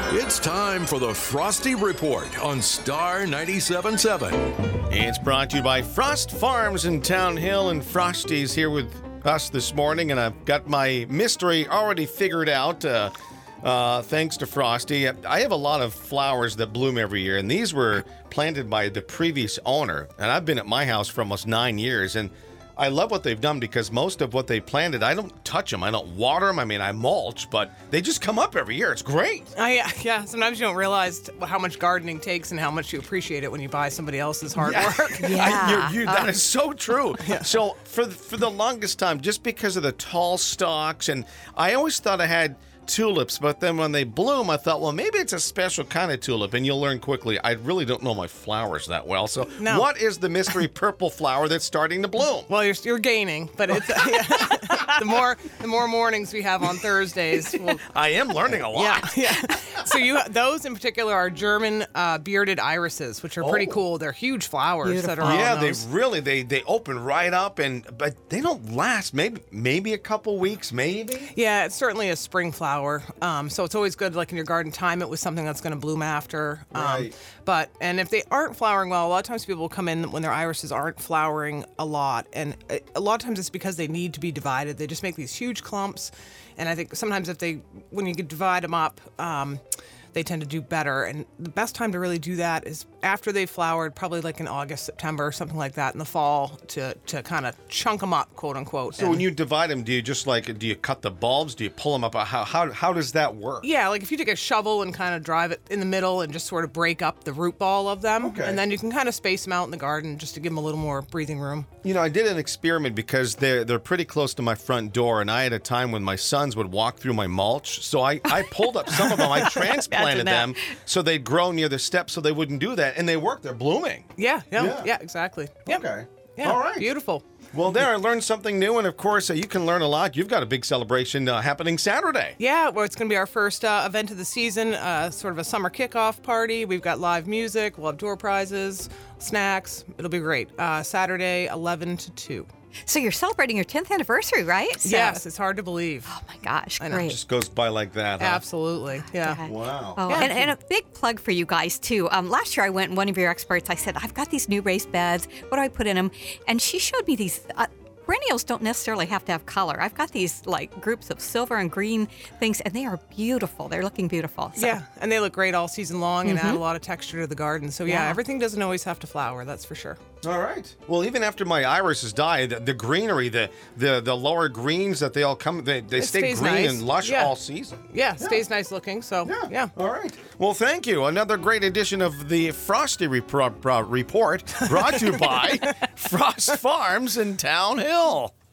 It's time for the Frosty Report on Star 97.7. It's brought to you by Frost Farms in Town Hill, and Frosty's here with us this morning, and I've got my mystery already figured out, thanks to Frosty. I have a lot of flowers that bloom every year, and these were planted by the previous owner, and I've been at my house for almost 9 years, and I love what they've done because most of what they planted, I don't touch them. I don't water them. I mean, I mulch, but they just come up every year. It's great. Yeah. Sometimes you don't realize how much gardening takes and how much you appreciate it when you buy somebody else's hard work. Yeah. That is so true. So for the longest time, just because of the tall stalks, and I always thought I had tulips, but then when they bloom, I thought, well, maybe it's a special kind of tulip, and you'll learn quickly. I really don't know my flowers that well. So What is the mystery purple flower that's starting to bloom? Well, you're gaining, but it's the more mornings we have on Thursdays. I am learning a lot. Yeah. So those in particular are German bearded irises, which are pretty cool. They're huge flowers. Beautiful. That are on those. they open right up, but they don't last. Maybe a couple weeks, maybe. Yeah, it's certainly a spring flower. So it's always good, like in your garden, time it with something that's going to bloom after. Right. And if they aren't flowering well, a lot of times people will come in when their irises aren't flowering a lot. And a lot of times it's because they need to be divided. They just make these huge clumps. And I think sometimes when you could divide them up, they tend to do better. And the best time to really do that is after they've flowered, probably like in August, September, something like that in the fall, to kind of chunk them up, quote unquote. So when you divide them, do you cut the bulbs? Do you pull them up? How does that work? Yeah, like if you take a shovel and kind of drive it in the middle and just sort of break up the root ball of them, and then you can kind of space them out in the garden just to give them a little more breathing room. You know, I did an experiment because they're pretty close to my front door, and I had a time when my sons would walk through my mulch, so I pulled up some of them. I transplanted them so they'd grow near the steps so they wouldn't do that, and they work. They're blooming. Yeah, exactly. Yep. Okay. Yeah, all right. Beautiful. Well, there, I learned something new, and of course, you can learn a lot. You've got a big celebration happening Saturday. Yeah, well, it's going to be our first event of the season, sort of a summer kickoff party. We've got live music, we'll have door prizes, snacks. It'll be great. Saturday, 11 to 2. So you're celebrating your 10th anniversary, right? So, yes, it's hard to believe. Oh, my gosh. I know. Great. It just goes by like that, huh? Absolutely. Yeah. Wow. Oh, Yeah. and a big plug for you guys, too. Last year, I went and one of your experts, I said, I've got these new raised beds. What do I put in them? And she showed me these... perennials don't necessarily have to have color. I've got these like groups of silver and green things, and they are beautiful. They're looking beautiful. So. Yeah, and they look great all season long and add a lot of texture to the garden. So yeah, everything doesn't always have to flower, that's for sure. All right. Well, even after my irises die, the greenery, the lower greens that they all come, they stay green nice. and lush all season. Yeah, stays nice looking. So yeah. All right. Well, thank you. Another great edition of the Frosty Report brought to you by Frost Farms in Town Hill.